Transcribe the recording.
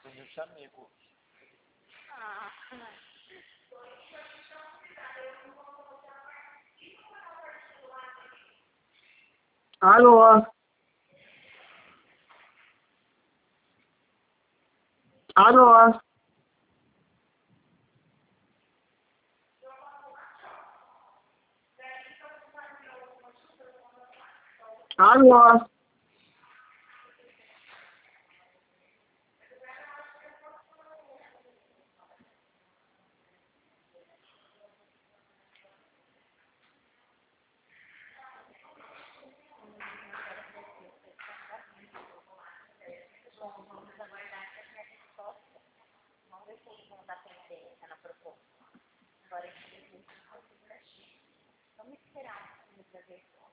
Esse amigo. Ah. Alô? Alô? Alô? Vamos aguardar que a minha resposta. Vamos ver se eles vão dar tendência na proposta. Agora, infelizmente, não consigo agir. Vamos esperar um pouquinho para ver.